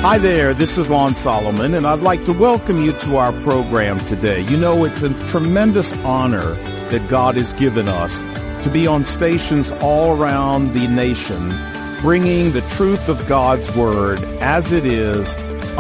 Hi there, this is Lon Solomon, and I'd like to welcome you to our program today. You know, it's a tremendous honor that God has given us to be on stations all around the nation, bringing the truth of God's Word as it is,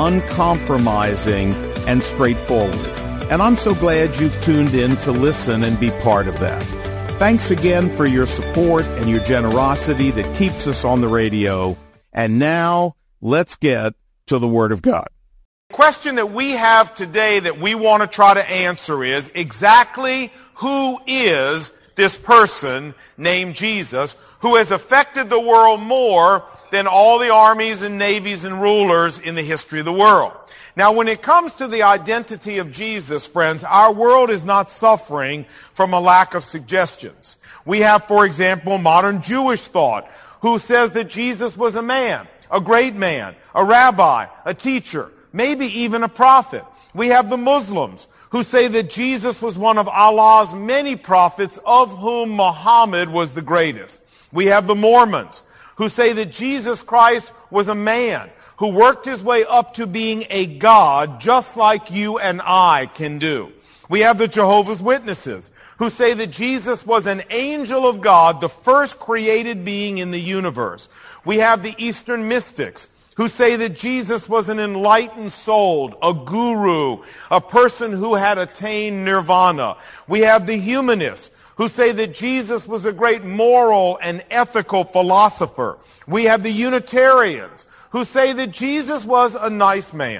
uncompromising and straightforward. And I'm so glad you've tuned in to listen and be part of that. Thanks again for your support and your generosity that keeps us on the radio. And now, let's get to the Word of God. The question that we have today that we want to try to answer is exactly who is this person named Jesus who has affected the world more than all the armies and navies and rulers in the history of the world. Now, when it comes to the identity of Jesus, friends, our world is not suffering from a lack of suggestions. We have, for example, modern Jewish thought, who says that Jesus was a man, a great man, a rabbi, a teacher, maybe even a prophet. We have the Muslims who say that Jesus was one of Allah's many prophets, of whom Muhammad was the greatest. We have the Mormons who say that Jesus Christ was a man who worked his way up to being a God just like you and I can do. We have the Jehovah's Witnesses who say that Jesus was an angel of God, the first created being in the universe. We have the Eastern mystics who say that Jesus was an enlightened soul, a guru, a person who had attained nirvana. We have the humanists who say that Jesus was a great moral and ethical philosopher. We have the Unitarians who say that Jesus was a nice man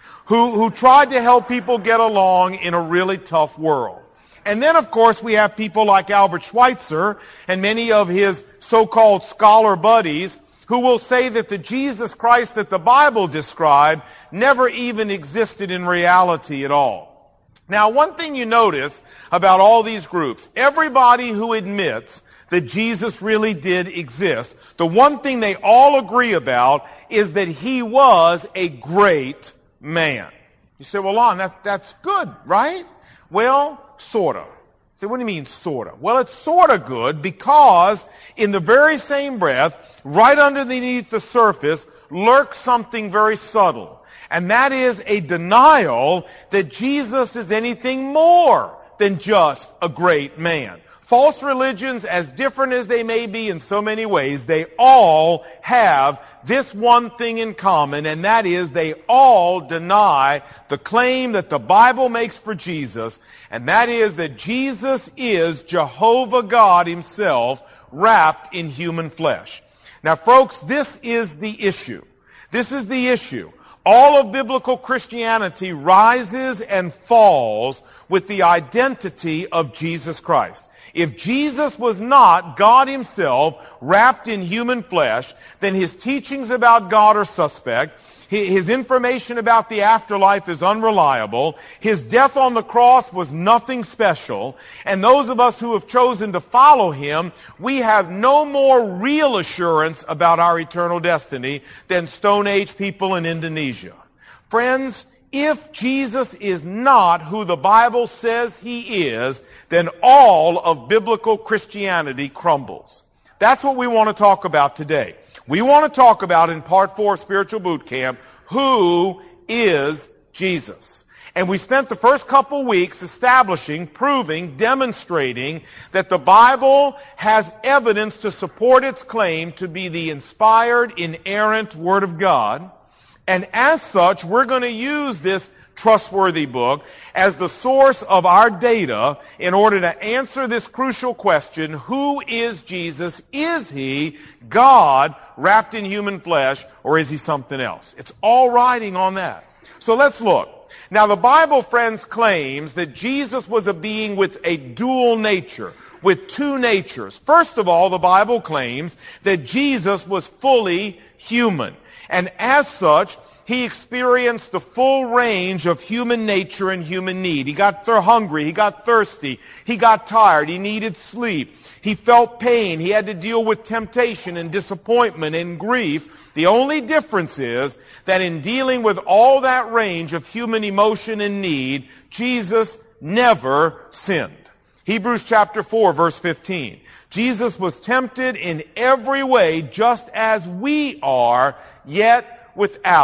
who tried to help people get along in a really tough world. And then, of course, we have people like Albert Schweitzer and many of his so-called scholar buddies who will say that the Jesus Christ that the Bible described never even existed in reality at all. Now, one thing you notice about all these groups, everybody who admits that Jesus really did exist, the one thing they all agree about is that he was a great man. You say, well, Lon, that's good, right? Well, sort of. So what do you mean, sort of? Well, it's sort of good because in the very same breath, right underneath the surface, lurks something very subtle. And that is a denial that Jesus is anything more than just a great man. False religions, as different as they may be in so many ways, they all have this one thing in common, and that is they all deny the claim that the Bible makes for Jesus, and that is that Jesus is Jehovah God himself wrapped in human flesh. Now, folks, this is the issue. This is the issue. All of biblical Christianity rises and falls with the identity of Jesus Christ. If Jesus was not God himself wrapped in human flesh, then his teachings about God are suspect. His information about the afterlife is unreliable. His death on the cross was nothing special. And those of us who have chosen to follow him, we have no more real assurance about our eternal destiny than Stone Age people in Indonesia. Friends, if Jesus is not who the Bible says he is, then all of biblical Christianity crumbles. That's what we want to talk about today. We want to talk about in part 4 of Spiritual Boot Camp, who is Jesus? And we spent the first couple weeks establishing, proving, demonstrating that the Bible has evidence to support its claim to be the inspired, inerrant Word of God. And as such, we're going to use this trustworthy book as the source of our data in order to answer this crucial question, who is Jesus? Is he God wrapped in human flesh, or is he something else? It's all riding on that. So let's look. Now, the Bible, friends, claims that Jesus was a being with a dual nature, with two natures. First of all, the Bible claims that Jesus was fully human. And as such, he experienced the full range of human nature and human need. He got hungry, he got thirsty, he got tired, he needed sleep, he felt pain, he had to deal with temptation and disappointment and grief. The only difference is that in dealing with all that range of human emotion and need, Jesus never sinned. Hebrews chapter 4, verse 15. Jesus was tempted in every way just as we are, yet without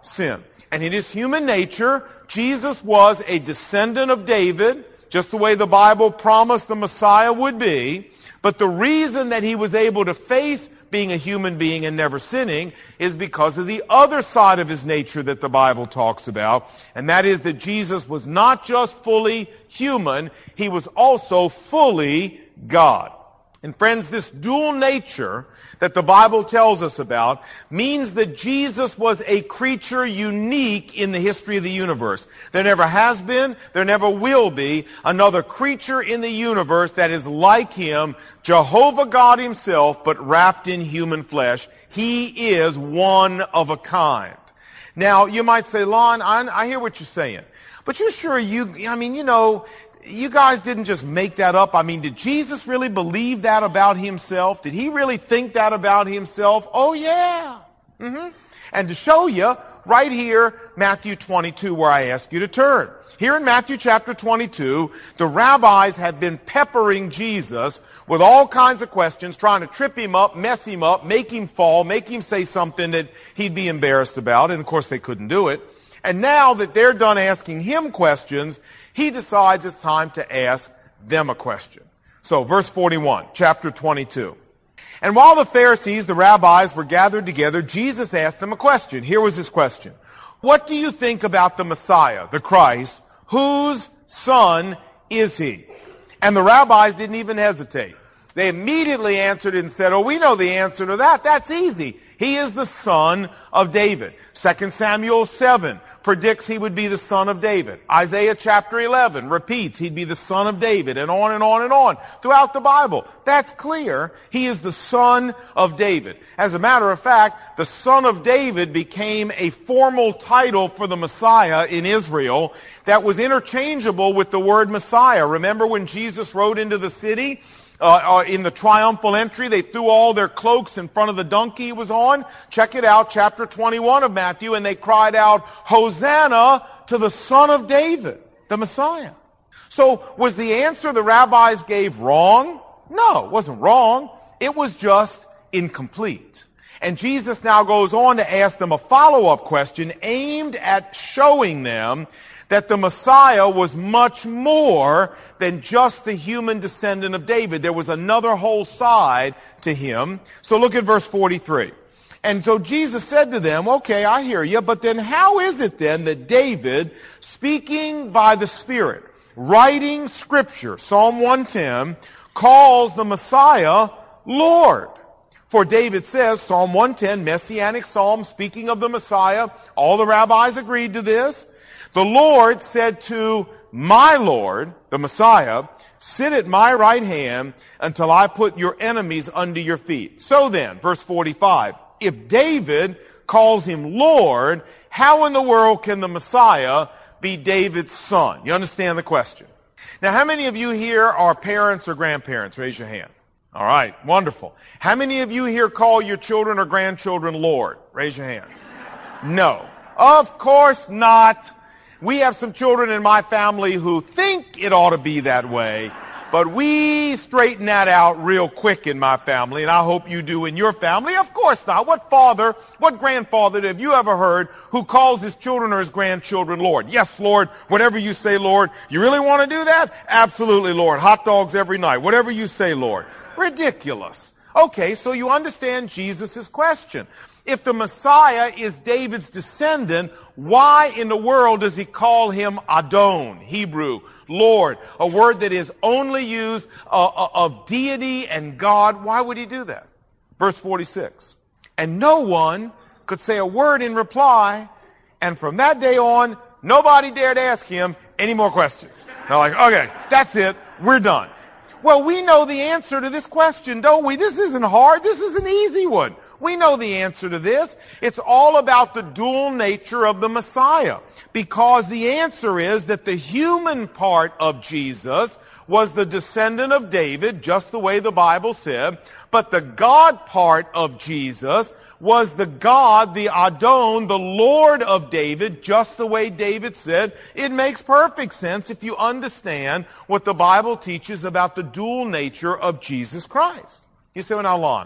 sin. And in his human nature, Jesus was a descendant of David, just the way the Bible promised the Messiah would be. But the reason that he was able to face being a human being and never sinning is because of the other side of his nature that the Bible talks about. And that is that Jesus was not just fully human, he was also fully God. And friends, this dual nature that the Bible tells us about means that Jesus was a creature unique in the history of the universe. There never has been, there never will be another creature in the universe that is like him, Jehovah God himself, but wrapped in human flesh. He is one of a kind. Now, you might say, Lon, I hear what you're saying, but you're sure you guys didn't just make that up. I mean, did Jesus really believe that about himself? Did he really think that about himself? Oh, yeah. And to show you, right here, Matthew 22, where I ask you to turn. Here in Matthew chapter 22, the rabbis have been peppering Jesus with all kinds of questions, trying to trip him up, mess him up, make him fall, make him say something that he'd be embarrassed about. And of course, they couldn't do it. And now that they're done asking him questions, he decides it's time to ask them a question. So, verse 41, chapter 22. And while the Pharisees, the rabbis, were gathered together, Jesus asked them a question. Here was his question. What do you think about the Messiah, the Christ? Whose son is he? And the rabbis didn't even hesitate. They immediately answered and said, oh, we know the answer to that. That's easy. He is the son of David. 2 Samuel 7. Predicts he would be the son of David. Isaiah chapter 11 repeats he'd be the son of David, and on and on and on throughout the Bible. That's clear. He is the son of David. As a matter of fact, the son of David became a formal title for the Messiah in Israel that was interchangeable with the word Messiah. Remember when Jesus rode into the city? In the triumphal entry, they threw all their cloaks in front of the donkey he was on. Check it out, chapter 21 of Matthew, and they cried out, Hosanna to the Son of David, the Messiah. So, was the answer the rabbis gave wrong? No, it wasn't wrong. It was just incomplete. And Jesus now goes on to ask them a follow-up question aimed at showing them that the Messiah was much more than just the human descendant of David. There was another whole side to him. So look at verse 43. And so Jesus said to them, okay, I hear you, but then how is it then that David, speaking by the Spirit, writing Scripture, Psalm 110, calls the Messiah Lord? For David says, Psalm 110, Messianic Psalm, speaking of the Messiah, all the rabbis agreed to this. The Lord said to my Lord, the Messiah, sit at my right hand until I put your enemies under your feet. So then, verse 45, if David calls him Lord, how in the world can the Messiah be David's son? You understand the question? Now, how many of you here are parents or grandparents? Raise your hand. All right, wonderful. How many of you here call your children or grandchildren Lord? Raise your hand. No. Of course not. We have some children in my family who think it ought to be that way, but we straighten that out real quick in my family, and I hope you do in your family. Of course not. What father, what grandfather have you ever heard who calls his children or his grandchildren Lord? Yes, Lord, whatever you say, Lord. You really want to do that? Absolutely, Lord. Hot dogs every night. Whatever you say, Lord. Ridiculous. Okay, so you understand Jesus' question. If the Messiah is David's descendant, why in the world does he call him Adon, Hebrew, Lord, a word that is only used of deity and God? Why would he do that? Verse 46. And no one could say a word in reply, and from that day on, nobody dared ask him any more questions. They're like, okay, that's it, we're done. Well, we know the answer to this question, don't we? This isn't hard, this is an easy one. We know the answer to this. It's all about the dual nature of the Messiah. Because the answer is that the human part of Jesus was the descendant of David, just the way the Bible said. But the God part of Jesus was the God, the Adon, the Lord of David, just the way David said. It makes perfect sense if you understand what the Bible teaches about the dual nature of Jesus Christ. You say, well, now, Lon,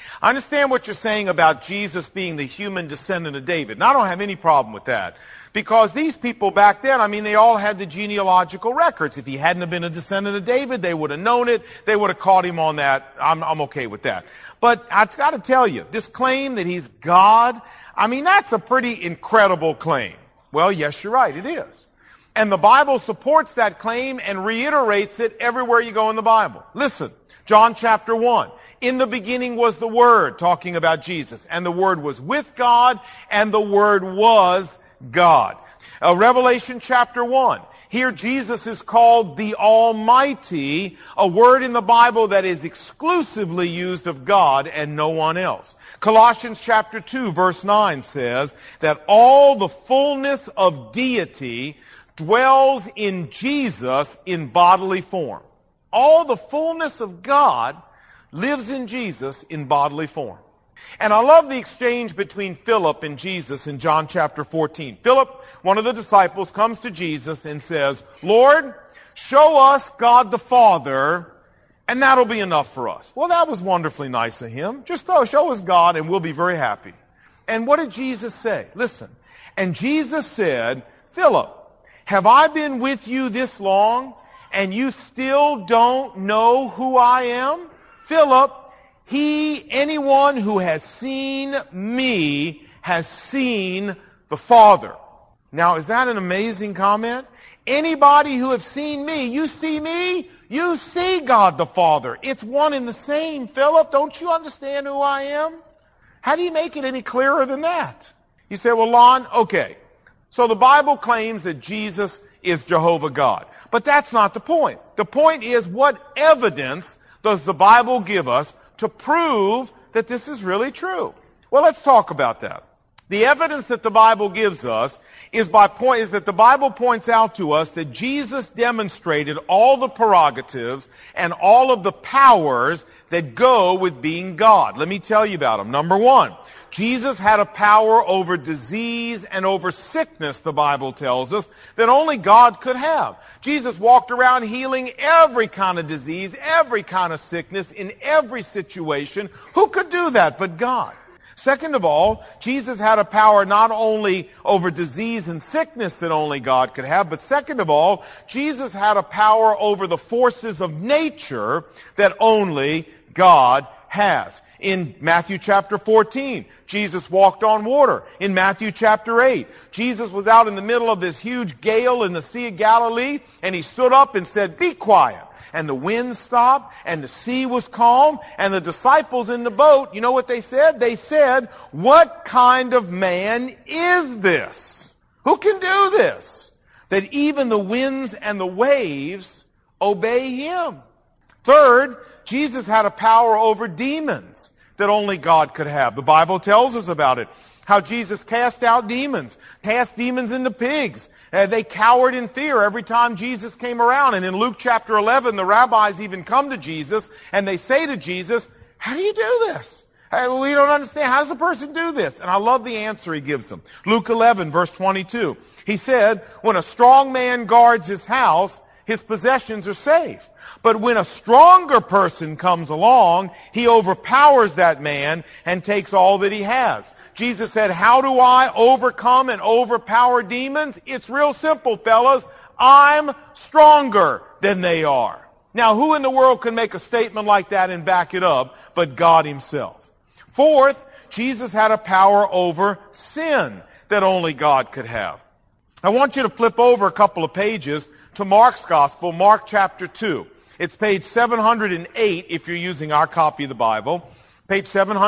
I understand what you're saying about Jesus being the human descendant of David, and I don't have any problem with that. Because these people back then, they all had the genealogical records. If he hadn't have been a descendant of David, they would have known it. They would have caught him on that. I'm okay with that. But I've got to tell you, this claim that he's God, that's a pretty incredible claim. Well, yes, you're right, it is. And the Bible supports that claim and reiterates it everywhere you go in the Bible. Listen, John chapter 1. In the beginning was the Word, talking about Jesus. And the Word was with God, and the Word was God. Revelation chapter 1. Here Jesus is called the Almighty, a word in the Bible that is exclusively used of God and no one else. Colossians chapter 2 verse 9 says that all the fullness of deity dwells in Jesus in bodily form. All the fullness of God lives in Jesus in bodily form. And I love the exchange between Philip and Jesus in John chapter 14. Philip, one of the disciples, comes to Jesus and says, Lord, show us God the Father, and that'll be enough for us. Well, that was wonderfully nice of him. Just show us God, and we'll be very happy. And what did Jesus say? Listen. And Jesus said, Philip, have I been with you this long, and you still don't know who I am? Philip, anyone who has seen me has seen the Father. Now, is that an amazing comment? Anybody who has seen me, you see God the Father. It's one and the same, Philip. Don't you understand who I am? How do you make it any clearer than that? You say, well, Lon, okay. So the Bible claims that Jesus is Jehovah God. But that's not the point. The point is, what evidence does the Bible give us to prove that this is really true? Well, let's talk about that. The evidence that the Bible gives us is that the Bible points out to us that Jesus demonstrated all the prerogatives and all of the powers that go with being God. Let me tell you about them. Number one, Jesus had a power over disease and over sickness, the Bible tells us, that only God could have. Jesus walked around healing every kind of disease, every kind of sickness, in every situation. Who could do that but God? Second of all, Jesus had a power not only over disease and sickness that only God could have, but second of all, Jesus had a power over the forces of nature that only God has. In Matthew chapter 14, Jesus walked on water. In Matthew chapter 8, Jesus was out in the middle of this huge gale in the Sea of Galilee, and he stood up and said, "Be quiet." And the wind stopped, and the sea was calm, and the disciples in the boat, you know what they said? They said, "What kind of man is this? Who can do this? That even the winds and the waves obey him." Third, Jesus had a power over demons that only God could have. The Bible tells us about it. How Jesus cast out demons, cast demons into pigs. They cowered in fear every time Jesus came around. And in Luke chapter 11, the rabbis even come to Jesus and they say to Jesus, "How do you do this? We don't understand. How does a person do this?" And I love the answer he gives them. Luke 11, verse 22. He said, "When a strong man guards his house, his possessions are safe. But when a stronger person comes along, he overpowers that man and takes all that he has." Jesus said, how do I overcome and overpower demons? It's real simple, fellas. I'm stronger than they are. Now, who in the world can make a statement like that and back it up but God himself? Fourth, Jesus had a power over sin that only God could have. I want you to flip over a couple of pages to Mark's Gospel, Mark chapter 2. It's page 708 if you're using our copy of the Bible, page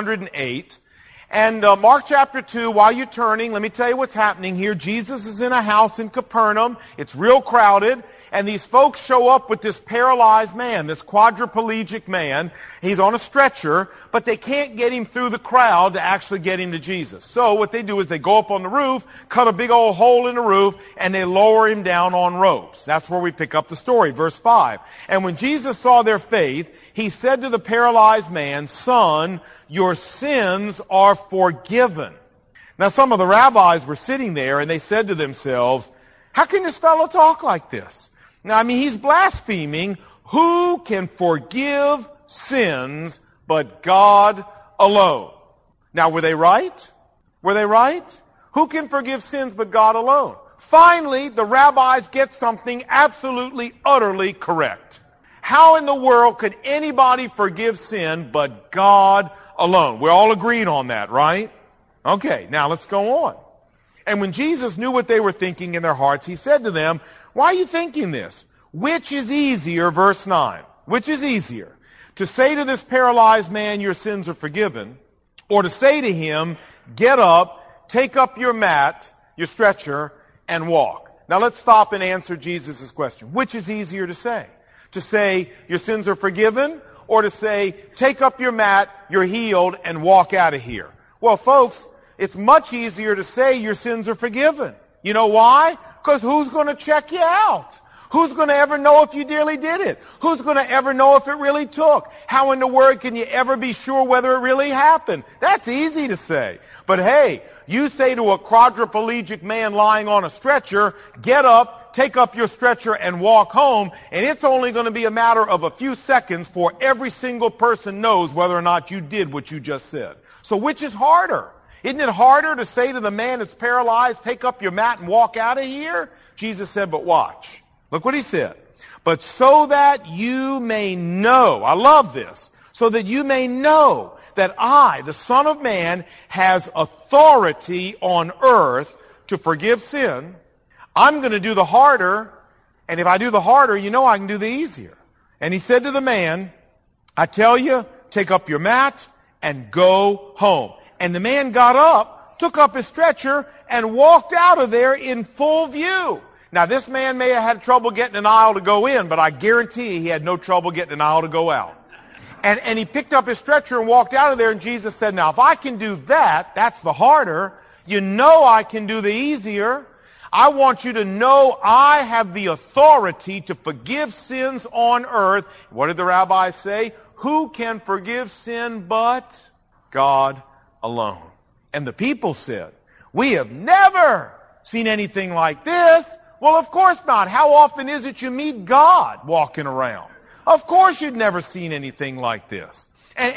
708. And Mark chapter 2, while you're turning, let me tell you what's happening here. Jesus is in a house in Capernaum. It's real crowded. And these folks show up with this paralyzed man, this quadriplegic man. He's on a stretcher, but they can't get him through the crowd to actually get him to Jesus. So what they do is they go up on the roof, cut a big old hole in the roof, and they lower him down on ropes. That's where we pick up the story, verse 5. And when Jesus saw their faith, he said to the paralyzed man, "Son, your sins are forgiven." Now some of the rabbis were sitting there and they said to themselves, how can this fellow talk like this? Now, he's blaspheming. Who can forgive sins but God alone. Now, were they right? Were they right? Who can forgive sins but God alone? Finally, the rabbis get something absolutely, utterly correct. How in the world could anybody forgive sin but God alone? We're all agreed on that, right? Okay, now let's go on. And when Jesus knew what they were thinking in their hearts, he said to them, why are you thinking this? Which is easier, verse 9, which is easier, to say to this paralyzed man, your sins are forgiven, or to say to him, get up, take up your mat, your stretcher, and walk? Now let's stop and answer Jesus' question. Which is easier to say? To say, your sins are forgiven, or to say, take up your mat, you're healed, and walk out of here? Well, folks, it's much easier to say your sins are forgiven. You know why? Because who's going to check you out? Who's going to ever know if you really did it? Who's going to ever know if it really took? How in the world can you ever be sure whether it really happened? That's easy to say. But hey, you say to a quadriplegic man lying on a stretcher, get up, take up your stretcher, and walk home, and it's only going to be a matter of a few seconds before every single person knows whether or not you did what you just said. So which is harder? Isn't it harder to say to the man that's paralyzed, take up your mat and walk out of here? Jesus said, but watch. Look what he said. But so that you may know, I love this, so that you may know that I, the Son of Man, has authority on earth to forgive sin, I'm going to do the harder, and if I do the harder, you know I can do the easier. And he said to the man, I tell you, take up your mat and go home. And the man got up, took up his stretcher, and walked out of there in full view. Now, this man may have had trouble getting an aisle to go in, but I guarantee he had no trouble getting an aisle to go out. And he picked up his stretcher and walked out of there, and Jesus said, now, if I can do that, that's the harder. You know I can do the easier. I want you to know I have the authority to forgive sins on earth. What did the rabbis say? Who can forgive sin but God alone? And the people said, we have never seen anything like this. Well, of course not. How often is it you meet God walking around? Of course you'd never seen anything like this.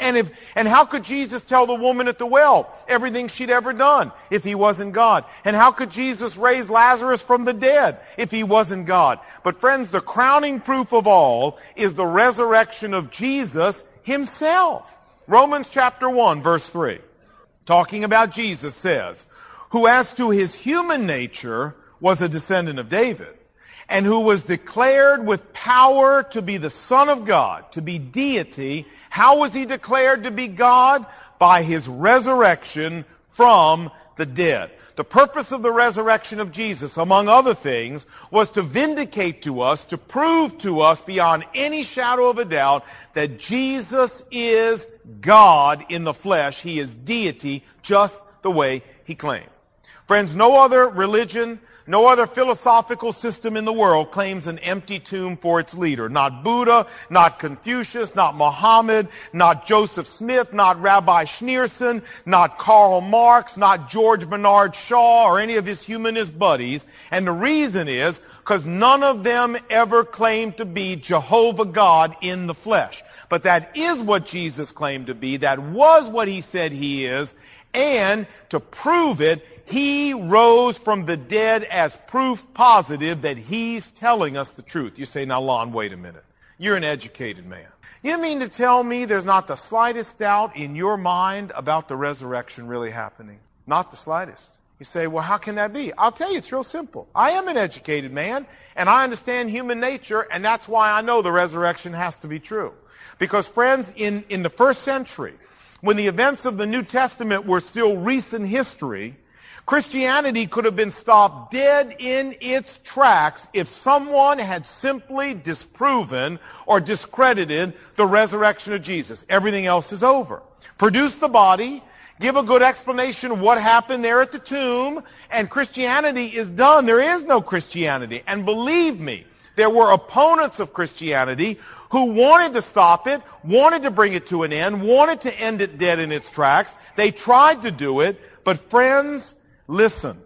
And how could Jesus tell the woman at the well everything she'd ever done if he wasn't God? And how could Jesus raise Lazarus from the dead if he wasn't God? But friends, the crowning proof of all is the resurrection of Jesus himself. Romans chapter 1, verse 3, talking about Jesus, says, who as to his human nature was a descendant of David, and who was declared with power to be the Son of God, to be deity. How was he declared to be God? By his resurrection from the dead. The purpose of the resurrection of Jesus, among other things, was to vindicate to us, to prove to us beyond any shadow of a doubt that Jesus is God in the flesh. He is deity just the way he claimed. Friends, no other religion, no other philosophical system in the world claims an empty tomb for its leader. Not Buddha, not Confucius, not Muhammad, not Joseph Smith, not Rabbi Schneerson, not Karl Marx, not George Bernard Shaw, or any of his humanist buddies. And the reason is because none of them ever claimed to be Jehovah God in the flesh. But that is what Jesus claimed to be. That was what he said he is. And to prove it, he rose from the dead as proof positive that he's telling us the truth. You say, now, Lon, wait a minute. You're an educated man. You mean to tell me there's not the slightest doubt in your mind about the resurrection really happening? Not the slightest. You say, well, how can that be? I'll tell you, it's real simple. I am an educated man, and I understand human nature, and that's why I know the resurrection has to be true. Because, friends, in the first century, when the events of the New Testament were still recent history, Christianity could have been stopped dead in its tracks if someone had simply disproven or discredited the resurrection of Jesus. Everything else is over. Produce the body, give a good explanation of what happened there at the tomb, and Christianity is done. There is no Christianity. And believe me, there were opponents of Christianity who wanted to stop it, wanted to bring it to an end, wanted to end it dead in its tracks. They tried to do it, but friends, listen,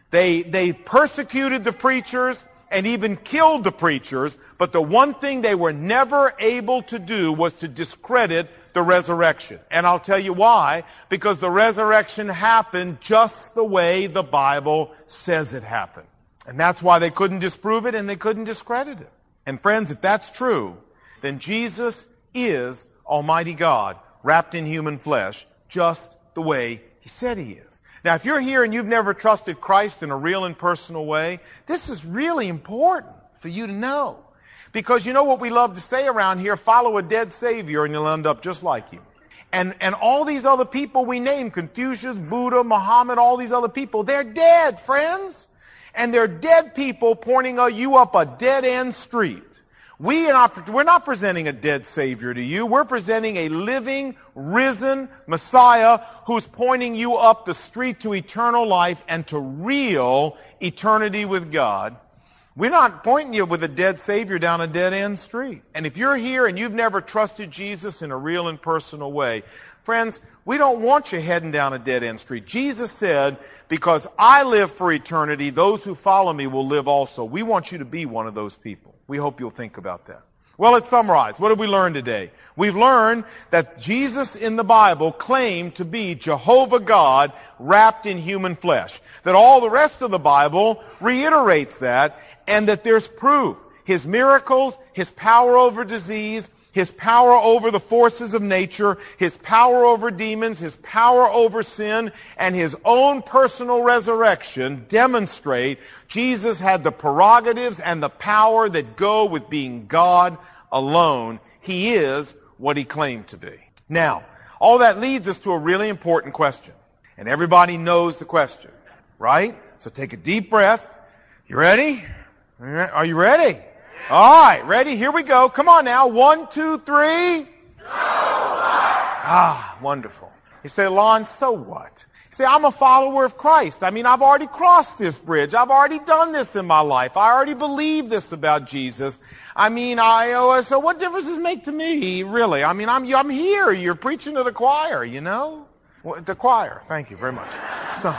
they persecuted the preachers and even killed the preachers, but the one thing they were never able to do was to discredit the resurrection. And I'll tell you why. Because the resurrection happened just the way the Bible says it happened. And that's why they couldn't disprove it and they couldn't discredit it. And friends, if that's true, then Jesus is Almighty God wrapped in human flesh just the way He said He is. Now, if you're here and you've never trusted Christ in a real and personal way, this is really important for you to know. Because you know what we love to say around here, follow a dead Savior and you'll end up just like Him. And all these other people we name, Confucius, Buddha, Muhammad, all these other people, they're dead, friends. And they're dead people pointing you up a dead-end street. We're not presenting a dead Savior to you. We're presenting a living, risen Messiah who's pointing you up the street to eternal life and to real eternity with God. We're not pointing you with a dead Savior down a dead-end street. And if you're here and you've never trusted Jesus in a real and personal way, friends, we don't want you heading down a dead-end street. Jesus said, because I live for eternity, those who follow me will live also. We want you to be one of those people. We hope you'll think about that. Well, let's summarize. What did we learn today? We've learned that Jesus in the Bible claimed to be Jehovah God wrapped in human flesh. That all the rest of the Bible reiterates that, and that there's proof. His miracles, His power over disease, His power over the forces of nature, His power over demons, His power over sin, and His own personal resurrection demonstrate Jesus had the prerogatives and the power that go with being God alone. He is what He claimed to be. Now, all that leads us to a really important question. And everybody knows the question, right? So take a deep breath. You ready? Are you ready? All right, ready? Here we go. Come on now. 1, 2, 3. So what? Wonderful. You say, Lon, so what? You say, I'm a follower of Christ. I mean, I've already crossed this bridge. I've already done this in my life. I already believe this about Jesus. I mean, so what difference does it make to me, really? I mean, I'm here. You're preaching to the choir, you know? Well, the choir. Thank you very much. So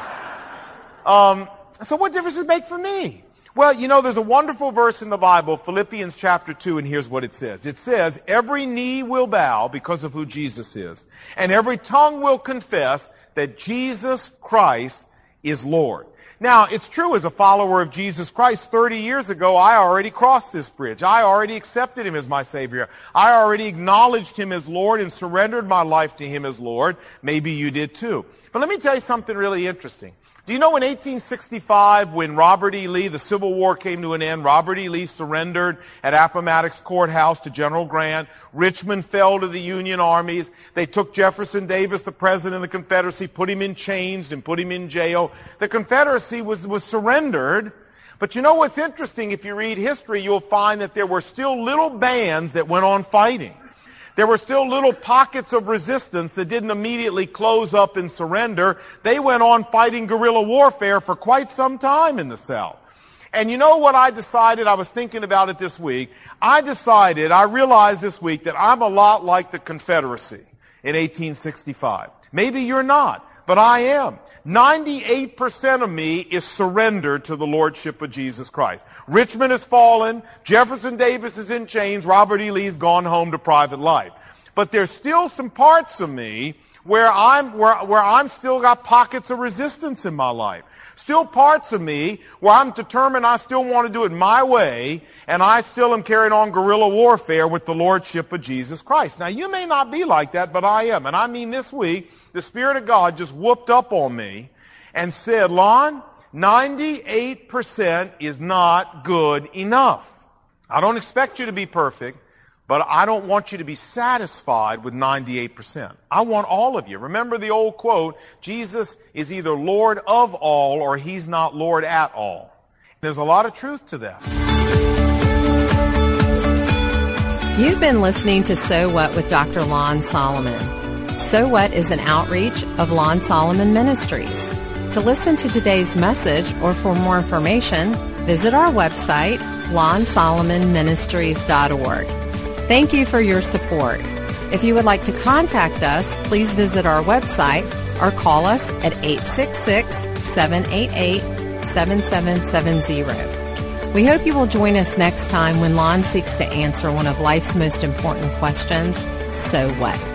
what difference does it make for me? Well, you know, there's a wonderful verse in the Bible, Philippians chapter 2, and here's what it says. It says, every knee will bow because of who Jesus is, and every tongue will confess that Jesus Christ is Lord. Now, it's true, as a follower of Jesus Christ, 30 years ago, I already crossed this bridge. I already accepted Him as my Savior. I already acknowledged Him as Lord and surrendered my life to Him as Lord. Maybe you did too. But let me tell you something really interesting. Do you know in 1865, when Robert E. Lee, the Civil War came to an end, Robert E. Lee surrendered at Appomattox Courthouse to General Grant. Richmond fell to the Union armies. They took Jefferson Davis, the president of the Confederacy, put him in chains and put him in jail. The Confederacy was surrendered. But you know what's interesting? If you read history, you'll find that there were still little bands that went on fighting. There were still little pockets of resistance that didn't immediately close up and surrender. They went on fighting guerrilla warfare for quite some time in the South. And you know what I decided? I was thinking about it this week. I realized this week that I'm a lot like the Confederacy in 1865. Maybe you're not, but I am. 98% of me is surrendered to the Lordship of Jesus Christ. Richmond has fallen. Jefferson Davis is in chains. Robert E. Lee's gone home to private life. But there's still some parts of me where I'm still got pockets of resistance in my life. Still parts of me where I'm determined I still want to do it my way, and I still am carrying on guerrilla warfare with the Lordship of Jesus Christ. Now, you may not be like that, but I am. And I mean, this week, the Spirit of God just whooped up on me and said, Lon, 98% is not good enough. I don't expect you to be perfect, but I don't want you to be satisfied with 98%. I want all of you. Remember the old quote, Jesus is either Lord of all or He's not Lord at all. There's a lot of truth to that. You've been listening to So What with Dr. Lon Solomon. So What is an outreach of Lon Solomon Ministries. To listen to today's message or for more information, visit our website, lonsolomonministries.org. Thank you for your support. If you would like to contact us, please visit our website or call us at 866-788-7770. We hope you will join us next time when Lon seeks to answer one of life's most important questions, so what?